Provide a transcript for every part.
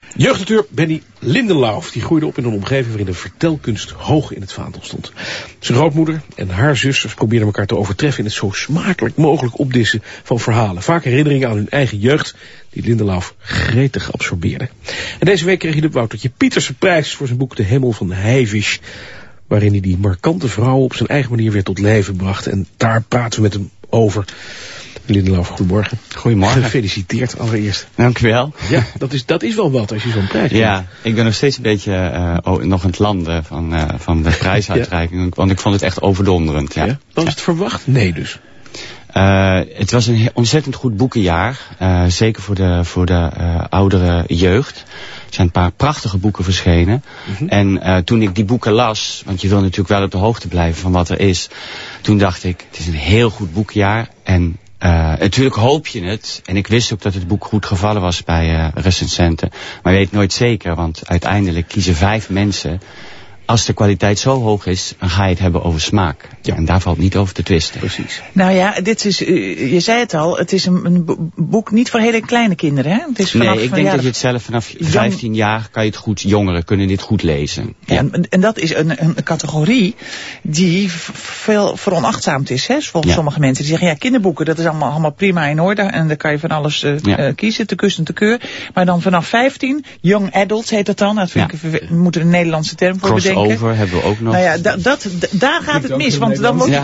Jeugdauteur Benny Lindenlauf die groeide op in een omgeving waarin de vertelkunst hoog in het vaandel stond. Zijn grootmoeder en haar zusters probeerden elkaar te overtreffen in het zo smakelijk mogelijk opdissen van verhalen. Vaak herinneringen aan hun eigen jeugd die Lindenlauf gretig absorbeerde. En deze week kreeg hij de Woutertje Pieterse prijs voor zijn boek De Hemel van Heivisch, waarin hij die markante vrouw op zijn eigen manier weer tot leven bracht. En daar praten we met hem over. Lindenlauf, goedemorgen. Goedemorgen. Gefeliciteerd allereerst. Dank u wel. Ja, dat is wel wat als je zo'n prijs krijgt. Ja, ik ben nog steeds een beetje nog aan het landen van de prijsuitreiking. Want ik vond het echt overdonderend. Ja. Was het verwacht? Nee dus. Het was een ontzettend goed boekenjaar. Zeker voor de oudere jeugd. Er zijn een paar prachtige boeken verschenen. Mm-hmm. En toen ik die boeken las, want je wil natuurlijk wel op de hoogte blijven van wat er is. Toen dacht ik, het is een heel goed boekjaar. En natuurlijk hoop je het. En ik wist ook dat het boek goed gevallen was bij recensenten. Maar je weet nooit zeker, want uiteindelijk kiezen 5 mensen. Als de kwaliteit zo hoog is, dan ga je het hebben over smaak. Ja. En daar valt niet over te twisten. Precies. Nou ja, dit is, je zei het al, het is een boek niet voor hele kleine kinderen, hè? Het is vanaf, ik denk dat je het zelf vanaf 15 jaar kan je het goed, jongeren kunnen dit goed lezen. Ja. En dat is een categorie die veel veronachtzaamd is, hè? Volgens sommige mensen die zeggen, ja, kinderboeken, dat is allemaal prima in orde. En daar kan je van alles kiezen, te kus en te keur. Maar dan vanaf 15, young adults heet dat dan. Dat vind ik, we moeten een Nederlandse term voor bedenken. Crossover hebben we ook nog. Nou ja, daar gaat het mis. Want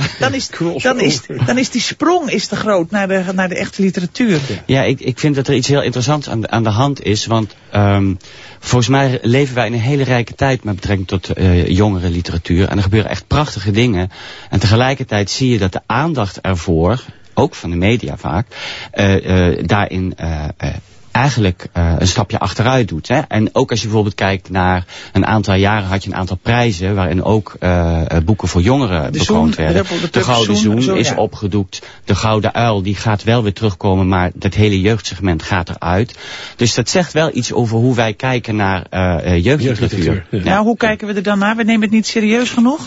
dan is die sprong te groot naar de echte literatuur. Ja, ik vind dat er iets heel interessants aan de hand is. Want volgens mij leven wij in een hele rijke tijd met betrekking tot jongere literatuur. En er gebeuren echt prachtige dingen. En tegelijkertijd zie je dat de aandacht ervoor, ook van de media vaak, daarin eigenlijk een stapje achteruit doet. Hè? En ook als je bijvoorbeeld kijkt naar een aantal jaren had je een aantal prijzen waarin ook boeken voor jongeren bekroond werden. De Gouden Zoen is opgedoekt. De Gouden Uil die gaat wel weer terugkomen, maar dat hele jeugdsegment gaat eruit. Dus dat zegt wel iets over hoe wij kijken naar jeugdliteratuur. Ja. Nou, hoe kijken we er dan naar? We nemen het niet serieus genoeg?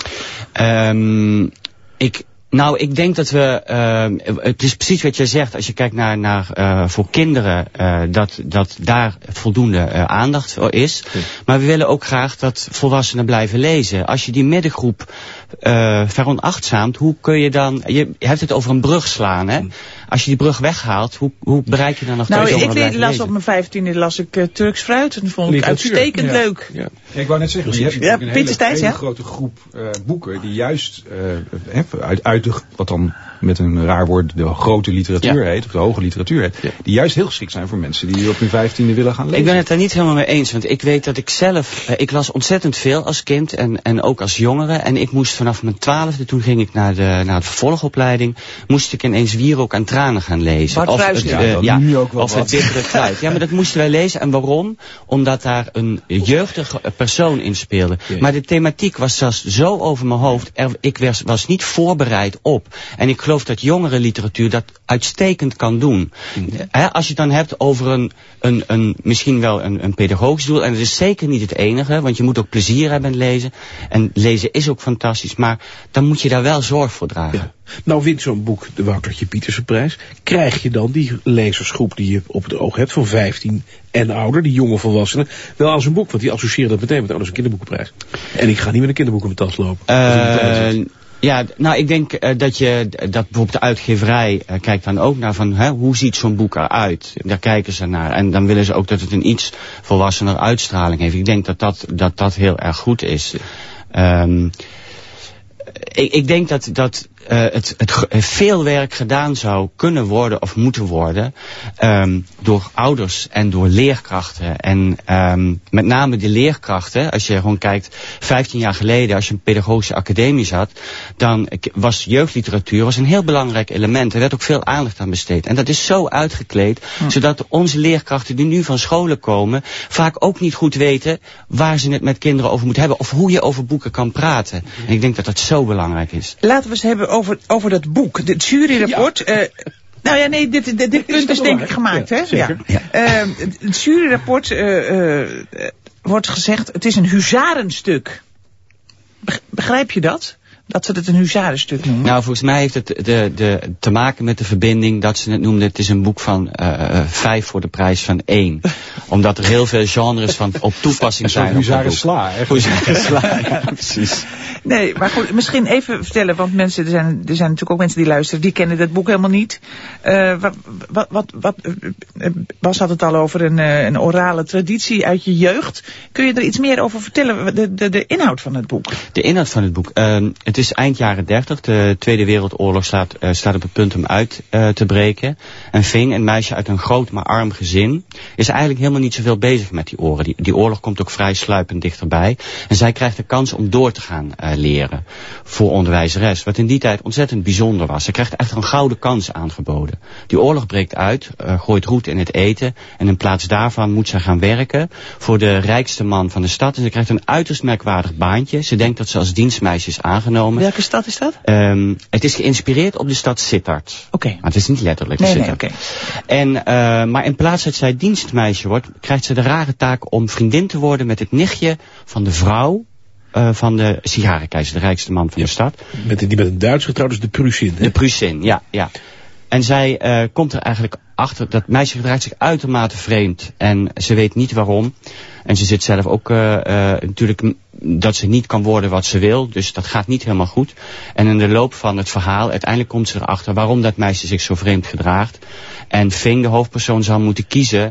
Ik denk dat we, het is precies wat jij zegt, als je kijkt naar voor kinderen, dat daar voldoende aandacht voor is. Ja. Maar we willen ook graag dat volwassenen blijven lezen. Als je die middengroep veronachtzaamt, hoe kun je dan, je hebt het over een brug slaan, hè? Als je die brug weghaalt, hoe bereik je dan nog thuis over blijven lezen? Op mijn 15e las ik Turks fruit en dat vond ik uitstekend leuk. Ja. Ja, ik wou net zeggen, je hebt een hele grote groep boeken die juist uit wat dan met een raar woord de grote literatuur heet, of de hoge literatuur heet, die juist heel geschikt zijn voor mensen die op hun 15e willen gaan lezen. Ik ben het daar niet helemaal mee eens, want ik weet dat ik zelf, ik las ontzettend veel als kind en ook als jongere. En ik moest vanaf mijn 12e, toen ging ik naar de vervolgopleiding, moest ik ineens Wierook aan tranen gaan lezen. Of het bittere fruit. Ja, maar dat moesten wij lezen. En waarom? Omdat daar een jeugdige persoon in speelde. Ja. Maar de thematiek was zelfs zo over mijn hoofd. Ik was niet voorbereid op. En ik geloof dat jongere literatuur dat uitstekend kan doen. Als je het dan hebt over misschien wel een pedagogisch doel. En dat is zeker niet het enige. Want je moet ook plezier hebben in lezen. En lezen is ook fantastisch. Maar dan moet je daar wel zorg voor dragen. Ja. Nou wint zo'n boek de Woutertje Pieterse prijs. Krijg je dan die lezersgroep die je op het oog hebt van 15 en ouder, die jonge volwassenen, wel aan zo'n boek? Want die associëren dat meteen met een kinderboekenprijs. En ik ga niet met een kinderboek in mijn tas lopen. Ja, nou ik denk dat bijvoorbeeld de uitgeverij kijkt dan ook naar van hoe ziet zo'n boek eruit. Daar kijken ze naar. En dan willen ze ook dat het een iets volwassener uitstraling heeft. Ik denk dat heel erg goed is. Ik denk dat het veel werk gedaan zou kunnen worden of moeten worden door ouders en door leerkrachten. En met name die leerkrachten, als je gewoon kijkt, 15 jaar geleden, als je een pedagogische academie zat, dan was jeugdliteratuur een heel belangrijk element. Er werd ook veel aandacht aan besteed. En dat is zo uitgekleed, zodat onze leerkrachten die nu van scholen komen, vaak ook niet goed weten waar ze het met kinderen over moeten hebben, of hoe je over boeken kan praten. En ik denk dat dat zo belangrijk is. Laten we eens hebben over dat boek. Het juryrapport. Nou ja, nee, dit punt is denk ik gemaakt, hè? Zeker. Ja. Het juryrapport wordt gezegd, het is een huzarenstuk. Begrijp je dat? dat ze het een huzarenstuk noemen? Nou, volgens mij heeft het te maken met de verbinding dat ze het noemden. Het is een boek van 5 voor de prijs van 1. Omdat er heel veel genres van op toepassing zijn. Huzarensla. Huzarensla, ja, precies. Nee, maar goed, misschien even vertellen, want mensen, er zijn natuurlijk ook mensen die luisteren, die kennen dat boek helemaal niet. Bas had het al over een orale traditie uit je jeugd. Kun je er iets meer over vertellen, de inhoud van het boek? De inhoud van het boek. Het is eind jaren 30. De Tweede Wereldoorlog staat op het punt om uit te breken. En Ving, een meisje uit een groot maar arm gezin, is eigenlijk helemaal niet zoveel bezig met die oorlog. Die oorlog komt ook vrij sluipend dichterbij. En zij krijgt de kans om door te gaan leren voor onderwijzeres. Wat in die tijd ontzettend bijzonder was. Ze krijgt echt een gouden kans aangeboden. Die oorlog breekt uit, gooit roet in het eten. En in plaats daarvan moet ze gaan werken voor de rijkste man van de stad. En ze krijgt een uiterst merkwaardig baantje. Ze denkt dat ze als dienstmeisje is aangenomen. Welke stad is dat? Het is geïnspireerd op de stad Sittard. Oké. Maar het is niet letterlijk Sittard. Nee, En, maar in plaats dat zij dienstmeisje wordt, krijgt ze de rare taak om vriendin te worden met het nichtje van de vrouw van de sigarenkeizer, de rijkste man van de stad. Die met een Duits getrouwd is de Prusin. De Prusin, ja. En zij komt er eigenlijk achter, dat meisje gedraagt zich uitermate vreemd. En ze weet niet waarom. En ze zit zelf ook natuurlijk dat ze niet kan worden wat ze wil. Dus dat gaat niet helemaal goed. En in de loop van het verhaal, uiteindelijk komt ze erachter waarom dat meisje zich zo vreemd gedraagt. En Ving, de hoofdpersoon, zal moeten kiezen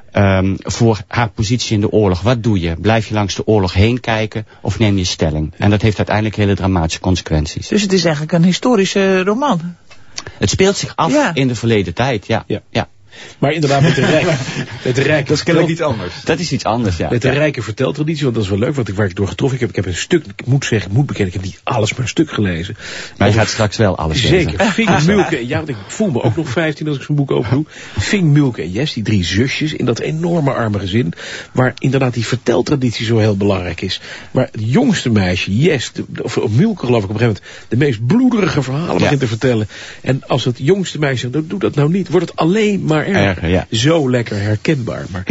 voor haar positie in de oorlog. Wat doe je? Blijf je langs de oorlog heen kijken of neem je stelling? En dat heeft uiteindelijk hele dramatische consequenties. Dus het is eigenlijk een historische roman. Het speelt zich af in de verleden tijd, ja. Maar inderdaad met de rijke dat is kennelijk iets anders. Dat is iets anders, ja. Met de rijke verteltraditie, want dat is wel leuk, waar ik door getroffen heb. Ik heb een stuk, ik moet bekennen, ik heb niet alles, maar een stuk gelezen. Maar je gaat straks wel alles lezen. Zeker. Ving, Mulke, want ik voel me ook nog 15 als ik zo'n boek open doe. Ving, Mulke en Jes, die 3 zusjes in dat enorme arme gezin, waar inderdaad die verteltraditie zo heel belangrijk is. Maar het jongste meisje, Jes, of Mulke geloof ik op een gegeven moment, de meest bloederige verhalen begint te vertellen. En als het jongste meisje, doe dat nou niet, wordt het alleen maar erger. Ja. Zo lekker herkenbaar. Maar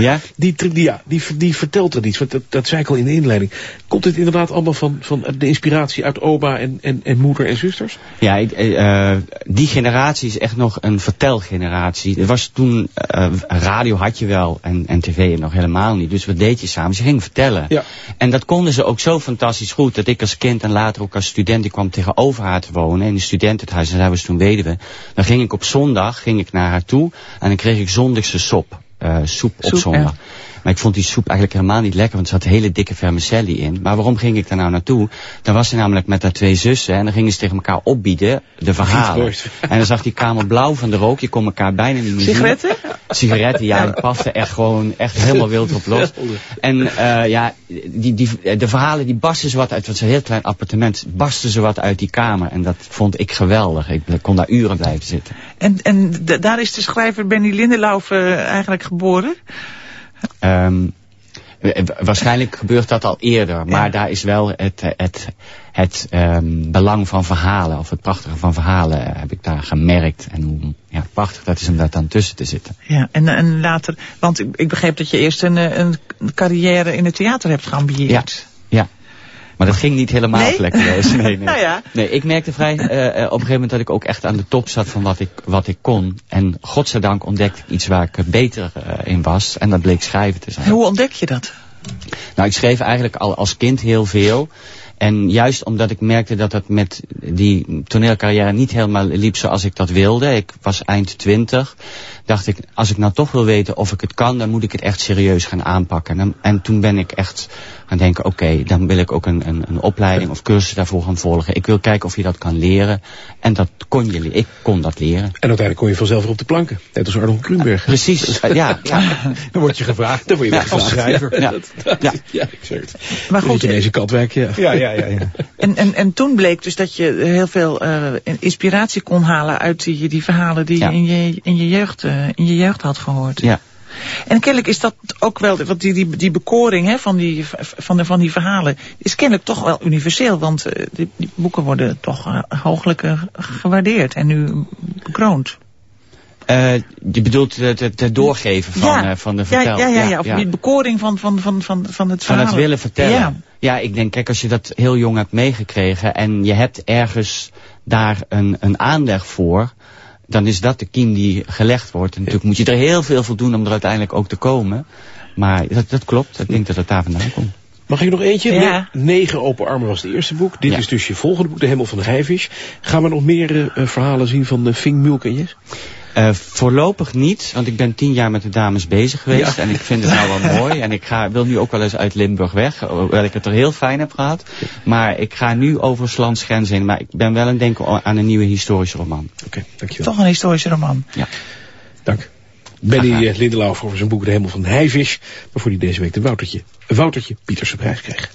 die verteltraditie, want dat zei ik al in de inleiding. Komt het inderdaad allemaal van de inspiratie uit oma en moeder en zusters? Ja, die generatie is echt nog een vertelgeneratie. Er was toen, radio had je wel en tv nog helemaal niet. Dus wat deed je samen? Ze gingen vertellen. Ja. En dat konden ze ook zo fantastisch goed, dat ik als kind en later ook als student, ik kwam tegenover haar te wonen in een studentenhuis en zij was toen weduwe. Dan ging ik op zondag naar haar toe en dan kreeg ik zondagse soep op zondag. Ja. Maar ik vond die soep eigenlijk helemaal niet lekker, want er zat hele dikke vermicelli in. Maar waarom ging ik daar nou naartoe? Dan was ze namelijk met haar 2 zussen en dan gingen ze tegen elkaar opbieden, de verhalen. En dan zag die kamer blauw van de rook, je kon elkaar bijna niet meer Sigaretten? zien. Sigaretten, ja, die pasten echt helemaal wild op los. En de verhalen die barsten zo wat uit, want het is een heel klein appartement, barsten zo wat uit die kamer. En dat vond ik geweldig. Ik kon daar uren blijven zitten. En daar is de schrijver Benny Lindelauw eigenlijk geboren? Waarschijnlijk gebeurt dat al eerder, maar daar is wel het belang van verhalen, of het prachtige van verhalen, heb ik daar gemerkt. En hoe prachtig dat is om daar dan tussen te zitten. Ja, en later, want ik begreep dat je eerst een carrière in het theater hebt geambieerd. Ja. Maar dat ging niet helemaal vlekkeloos. Nee. Nou ja. Nee, ik merkte op een gegeven moment dat ik ook echt aan de top zat van wat ik kon. En godzijdank ontdekte ik iets waar ik beter in was. En dat bleek schrijven te zijn. Hoe ontdek je dat? Nou, ik schreef eigenlijk al als kind heel veel. En juist omdat ik merkte dat het met die toneelcarrière niet helemaal liep zoals ik dat wilde. Ik was eind 20. Dacht ik, als ik nou toch wil weten of ik het kan, dan moet ik het echt serieus gaan aanpakken. En toen ben ik echt gaan denken, oké, dan wil ik ook een opleiding of cursus daarvoor gaan volgen. Ik wil kijken of je dat kan leren. En dat kon je leren. Ik kon dat leren. En uiteindelijk kon je vanzelf weer op de planken. Net als Arnold Grunberg. Precies, ja. Dan word je gevraagd. Dan word je als schrijver. Ja, exact. Maar goed, in deze Katwijk, ja. En toen bleek dus dat je heel veel inspiratie kon halen uit die verhalen die je in je jeugd had gehoord. Ja. En kennelijk is dat ook wel, want die bekoring van die verhalen is kennelijk toch wel universeel, want die boeken worden toch hooglijk gewaardeerd en nu bekroond. Je bedoelt het doorgeven van de vertel. Ja, of die bekoring van het verhaal. Van het willen vertellen. Ja, ik denk, kijk, als je dat heel jong hebt meegekregen en je hebt ergens daar een aanleg voor, dan is dat de kiem die gelegd wordt. En natuurlijk moet je er heel veel voor doen om er uiteindelijk ook te komen. Maar dat klopt, ik denk dat het daar vandaan komt. Mag ik nog eentje? Ja. 9 open armen was het eerste boek. Dit is dus je volgende boek, De Hemel van de Haivish. Gaan we nog meer verhalen zien van Fink, Mulke en Jes? Voorlopig niet, want ik ben 10 jaar met de dames bezig geweest. En ik vind het nou wel mooi. En ik wil nu ook wel eens uit Limburg weg, hoewel ik het er heel fijn heb gehad. Maar ik ga nu over 's lands grenzen heen. Maar ik ben wel aan het denken aan een nieuwe historische roman. Oké, dankjewel. Toch een historische roman. Ja. Dank. Benny Lindelauf over zijn boek De Hemel van de Haivish, waarvoor hij deze week de Woutertje Pieterse prijs kreeg.